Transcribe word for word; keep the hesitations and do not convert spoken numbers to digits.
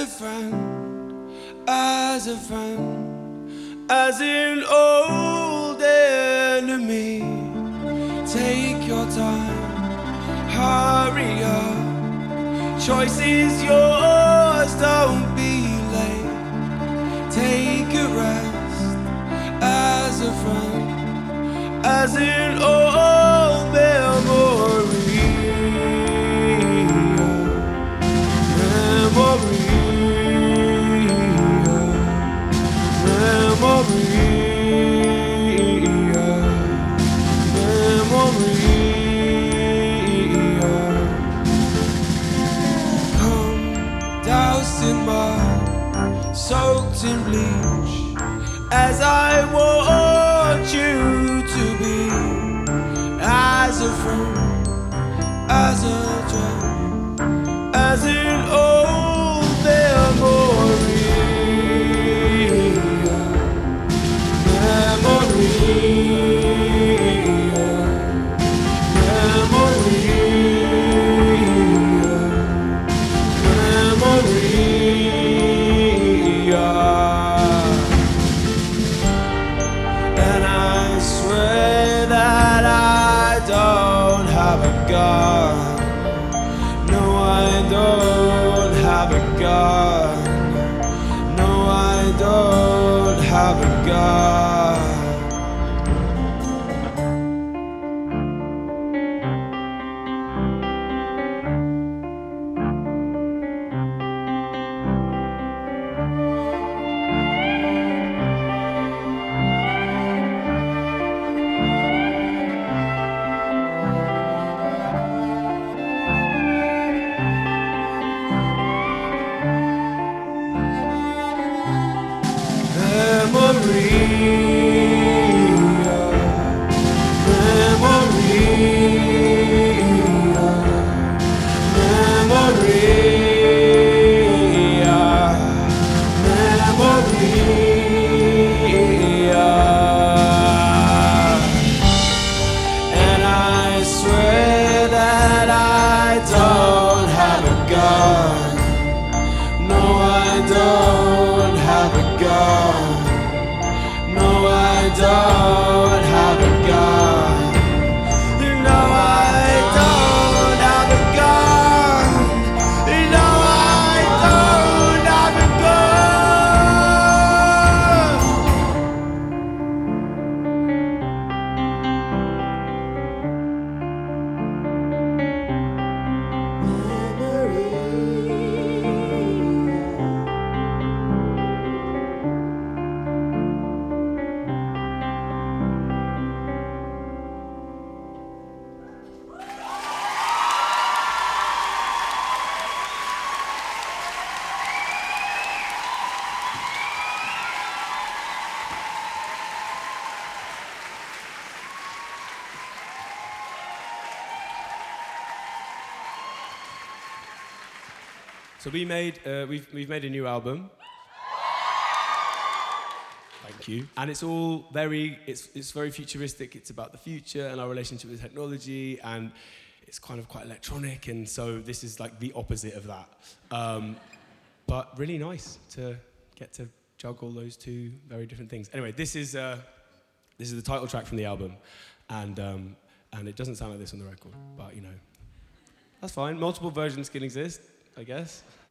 a friend, as a friend, as an old enemy. Take your time, hurry up. Choice is yours, don't be late. Take a rest, as a friend, as an old memory. Memory, doused in mud, soaked in bleach, as I want you to be, as a friend, as a friend, as an old memory, memory. And I swear that I don't have a gun. No, I don't have a gun. No, I don't have a gun. Don't have a gun. No, I don't have a gun. No, I don't have a So we made, uh, we've, we've made a new album. Thank you. And it's all very, it's, it's very futuristic. It's about the future and our relationship with technology, and it's kind of quite electronic, and so this is like the opposite of that. Um, but really nice to get to juggle those two very different things. Anyway, this is, uh, this is the title track from the album, and, um, and it doesn't sound like this on the record, but you know, that's fine. Multiple versions can exist, I guess.